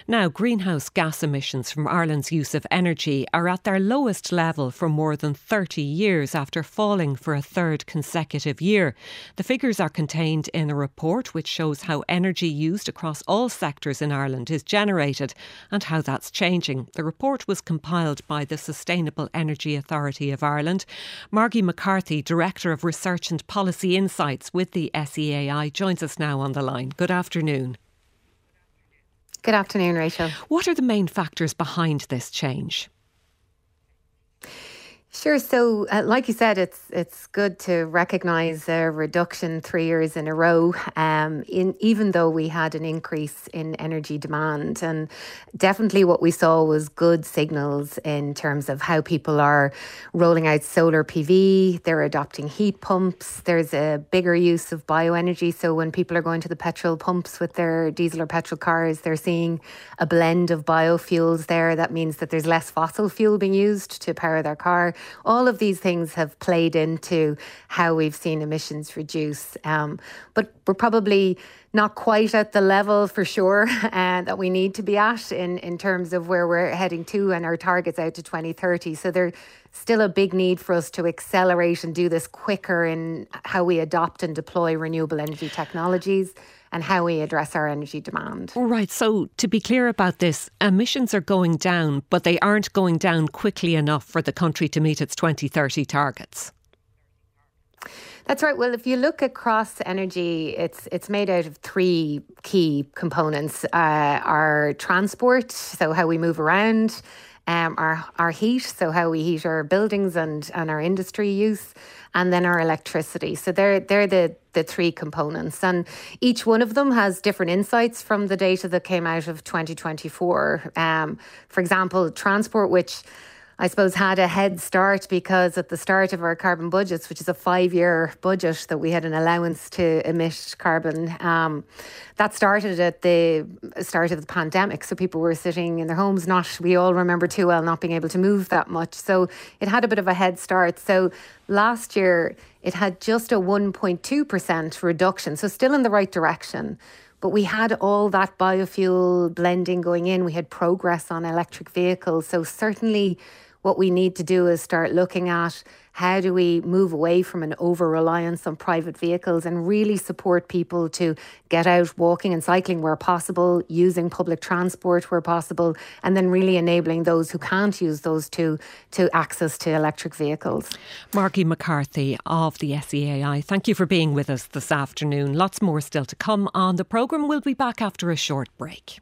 Now, greenhouse gas emissions from Ireland's use of energy are at their lowest level for more than 30 years after falling for a third consecutive year. The figures are contained in a report which shows how energy used across all sectors in Ireland is generated and how that's changing. The report was compiled by the Sustainable Energy Authority of Ireland. Margie McCarthy, Director of Research and Policy Insights with the SEAI, joins us now on the line. Good afternoon. Good afternoon, Rachel. What are the main factors behind this change? Sure. So, like you said, it's good to recognise a reduction 3 years in a row, even though we had an increase in energy demand. And definitely what we saw was good signals in terms of how people are rolling out solar PV, they're adopting heat pumps, there's a bigger use of bioenergy. So when people are going to the petrol pumps with their diesel or petrol cars, they're seeing a blend of biofuels there. That means that there's less fossil fuel being used to power their car. All of these things have played into how we've seen emissions reduce. But we're probably not quite at the level for sure that we need to be at in terms of where we're heading to and our targets out to 2030. So there's still a big need for us to accelerate and do this quicker in how we adopt and deploy renewable energy technologies and how we address our energy demand. Right, so to be clear about this, emissions are going down, but they aren't going down quickly enough for the country to meet its 2030 targets. That's right. Well, if you look across energy, it's made out of three key components. Our transport, so how we move around, our heat, so how we heat our buildings and our industry use, and then our electricity. So they're the three components. And each one of them has different insights from the data that came out of 2024. For example, transport, which I suppose had a head start because at the start of our carbon budgets, which is a 5-year budget, that we had an allowance to emit carbon. That started at the start of the pandemic. So people were sitting in their homes, we all remember too well, not being able to move that much. So it had a bit of a head start. So last year, it had just a 1.2% reduction. So still in the right direction. But we had all that biofuel blending going in. We had progress on electric vehicles. So certainly what we need to do is start looking at how do we move away from an over-reliance on private vehicles and really support people to get out walking and cycling where possible, using public transport where possible, and then really enabling those who can't use those to access to electric vehicles. Margie McCarthy of the SEAI, thank you for being with us this afternoon. Lots more still to come on the programme. We'll be back after a short break.